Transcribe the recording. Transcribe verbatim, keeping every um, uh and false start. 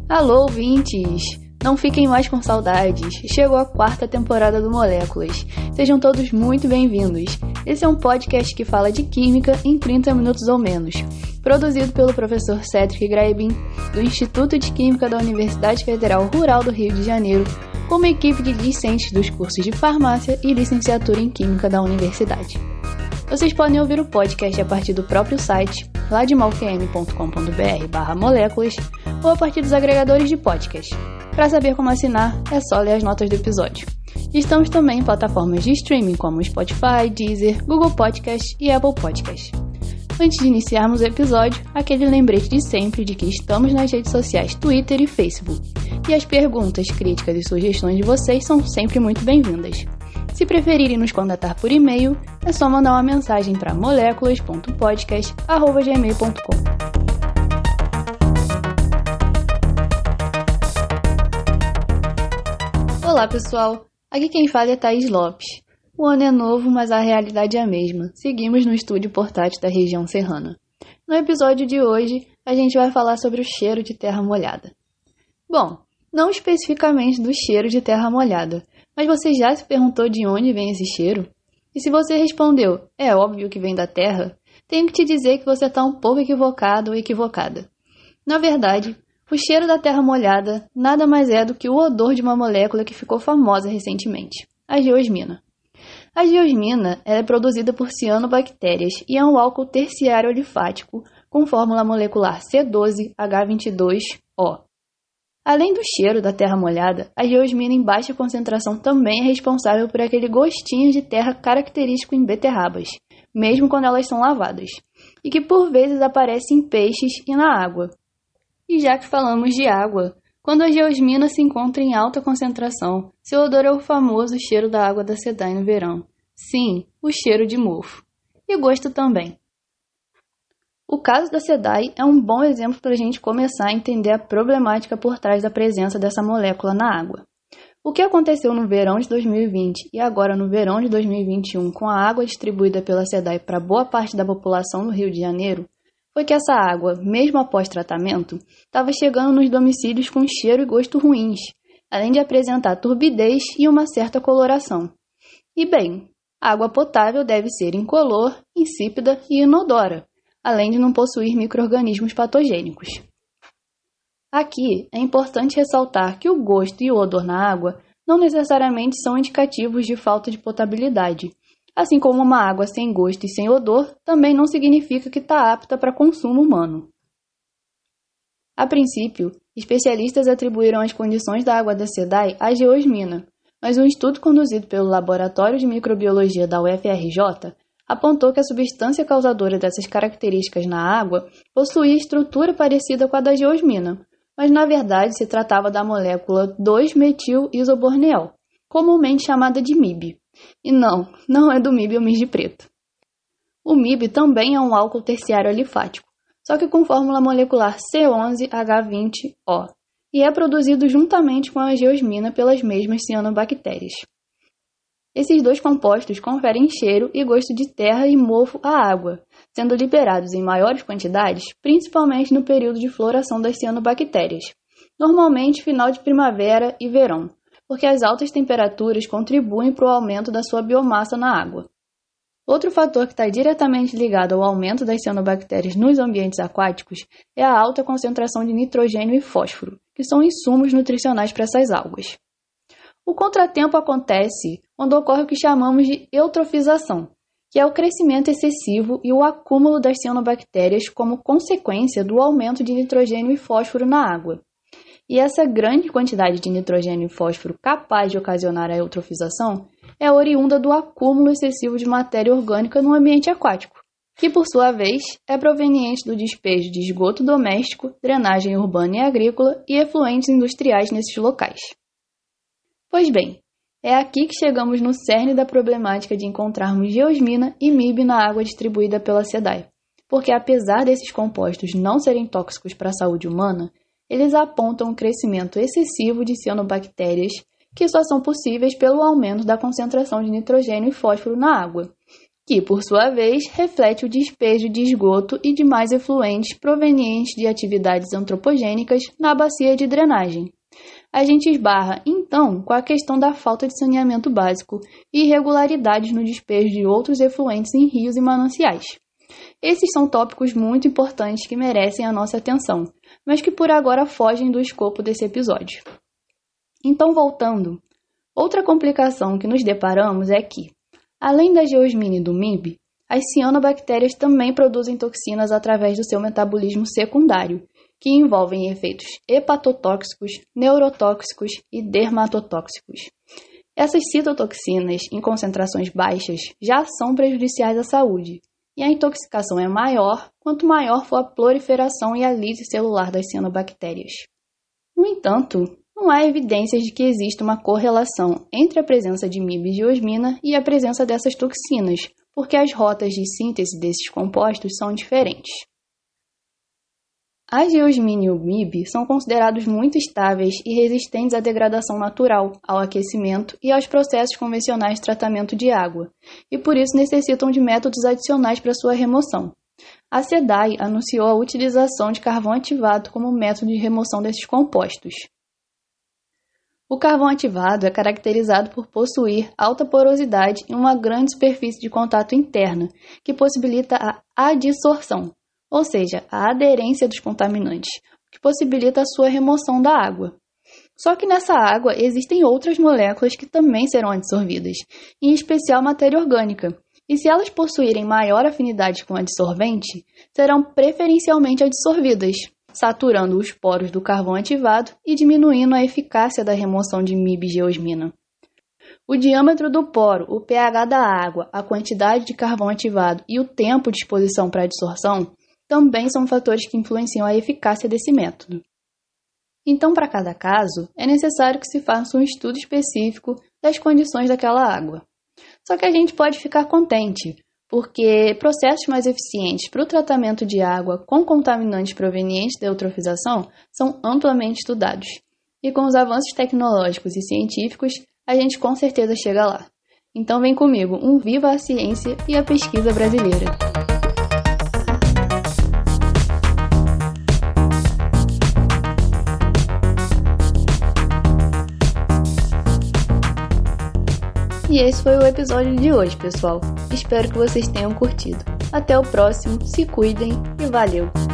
Alô, ouvintes! Não fiquem mais com saudades, chegou a quarta temporada do Moléculas. Sejam todos muito bem-vindos. Esse é um podcast que fala de química em trinta minutos ou menos. Produzido pelo professor Cédric Graebin, do Instituto de Química da Universidade Federal Rural do Rio de Janeiro, com uma equipe de discentes dos cursos de farmácia e licenciatura em Química da universidade. Vocês podem ouvir o podcast a partir do próprio site, ladmalqm ponto com ponto br barra moléculas, ou a partir dos agregadores de podcast. Para saber como assinar, é só ler as notas do episódio. Estamos também em plataformas de streaming como Spotify, Deezer, Google Podcast e Apple Podcast. Antes de iniciarmos o episódio, aquele lembrete de sempre de que estamos nas redes sociais Twitter e Facebook. E as perguntas, críticas e sugestões de vocês são sempre muito bem-vindas. Se preferirem nos contatar por e-mail, é só mandar uma mensagem para moléculas ponto podcast arroba gmail ponto com. Olá pessoal, aqui quem fala é Thaís Lopes. O ano é novo, mas a realidade é a mesma. Seguimos no estúdio portátil da região serrana. No episódio de hoje, a gente vai falar sobre o cheiro de terra molhada. Bom, não especificamente do cheiro de terra molhada, mas você já se perguntou de onde vem esse cheiro? E se você respondeu, é óbvio que vem da terra, tenho que te dizer que você está um pouco equivocado ou equivocada. Na verdade, o cheiro da terra molhada nada mais é do que o odor de uma molécula que ficou famosa recentemente, a geosmina. A geosmina ela é produzida por cianobactérias e é um álcool terciário olifático com fórmula molecular C doze H vinte e dois O. Além do cheiro da terra molhada, a geosmina em baixa concentração também é responsável por aquele gostinho de terra característico em beterrabas, mesmo quando elas são lavadas, e que por vezes aparece em peixes e na água. E já que falamos de água, quando a geosmina se encontra em alta concentração, seu odor é o famoso cheiro da água da SEDAI no verão. Sim, o cheiro de mofo. E gosto também. O caso da SEDAI é um bom exemplo para a gente começar a entender a problemática por trás da presença dessa molécula na água. O que aconteceu no verão de dois mil e vinte e agora no verão de dois mil e vinte e um com a água distribuída pela SEDAI para boa parte da população do Rio de Janeiro foi que essa água, mesmo após tratamento, estava chegando nos domicílios com cheiro e gosto ruins, além de apresentar turbidez e uma certa coloração. E bem, a água potável deve ser incolor, insípida e inodora, além de não possuir micro-organismos patogênicos. Aqui é importante ressaltar que o gosto e o odor na água não necessariamente são indicativos de falta de potabilidade, assim como uma água sem gosto e sem odor também não significa que está apta para consumo humano. A princípio, especialistas atribuíram as condições da água da SEDAI à geosmina, mas um estudo conduzido pelo Laboratório de Microbiologia da U F R J apontou que a substância causadora dessas características na água possuía estrutura parecida com a da geosmina, mas na verdade se tratava da molécula dois metil isoborneol, comumente chamada de M I B. E não, não é do M I B ou mijo preto. O M I B também é um álcool terciário alifático, só que com fórmula molecular C onze H vinte O, e é produzido juntamente com a geosmina pelas mesmas cianobactérias. Esses dois compostos conferem cheiro e gosto de terra e mofo à água, sendo liberados em maiores quantidades, principalmente no período de floração das cianobactérias, normalmente final de primavera e verão, porque as altas temperaturas contribuem para o aumento da sua biomassa na água. Outro fator que está diretamente ligado ao aumento das cianobactérias nos ambientes aquáticos é a alta concentração de nitrogênio e fósforo, que são insumos nutricionais para essas algas. O contratempo acontece quando ocorre o que chamamos de eutrofização, que é o crescimento excessivo e o acúmulo das cianobactérias como consequência do aumento de nitrogênio e fósforo na água. E essa grande quantidade de nitrogênio e fósforo capaz de ocasionar a eutrofização é oriunda do acúmulo excessivo de matéria orgânica no ambiente aquático, que por sua vez é proveniente do despejo de esgoto doméstico, drenagem urbana e agrícola e efluentes industriais nesses locais. Pois bem, é aqui que chegamos no cerne da problemática de encontrarmos geosmina e M I B na água distribuída pela SEDAI, porque apesar desses compostos não serem tóxicos para a saúde humana, eles apontam um crescimento excessivo de cianobactérias que só são possíveis pelo aumento da concentração de nitrogênio e fósforo na água, que, por sua vez, reflete o despejo de esgoto e demais efluentes provenientes de atividades antropogênicas na bacia de drenagem. A gente esbarra, então, com a questão da falta de saneamento básico e irregularidades no despejo de outros efluentes em rios e mananciais. Esses são tópicos muito importantes que merecem a nossa atenção, mas que por agora fogem do escopo desse episódio. Então, voltando, outra complicação que nos deparamos é que, além da geosmina e do M I B, as cianobactérias também produzem toxinas através do seu metabolismo secundário, que envolvem efeitos hepatotóxicos, neurotóxicos e dermatotóxicos. Essas citotoxinas, em concentrações baixas, já são prejudiciais à saúde, e a intoxicação é maior quanto maior for a proliferação e a lise celular das cianobactérias. No entanto, não há evidências de que exista uma correlação entre a presença de M I B e geosmina e a presença dessas toxinas, porque as rotas de síntese desses compostos são diferentes. A geosmina e o M I B são considerados muito estáveis e resistentes à degradação natural, ao aquecimento e aos processos convencionais de tratamento de água, e por isso necessitam de métodos adicionais para sua remoção. A SEDAI anunciou a utilização de carvão ativado como método de remoção desses compostos. O carvão ativado é caracterizado por possuir alta porosidade e uma grande superfície de contato interna, que possibilita a adsorção, ou seja, a aderência dos contaminantes, o que possibilita a sua remoção da água. Só que nessa água existem outras moléculas que também serão adsorvidas, em especial matéria orgânica, e se elas possuírem maior afinidade com o adsorvente, serão preferencialmente adsorvidas, saturando os poros do carvão ativado e diminuindo a eficácia da remoção de M I B e geosmina. O diâmetro do poro, o pH da água, a quantidade de carvão ativado e o tempo de exposição para adsorção também são fatores que influenciam a eficácia desse método. Então, para cada caso, é necessário que se faça um estudo específico das condições daquela água. Só que a gente pode ficar contente, porque processos mais eficientes para o tratamento de água com contaminantes provenientes da eutrofização são amplamente estudados. E com os avanços tecnológicos e científicos, a gente com certeza chega lá. Então vem comigo, um viva a ciência e a pesquisa brasileira! E esse foi o episódio de hoje, pessoal. Espero que vocês tenham curtido. Até o próximo, se cuidem e valeu!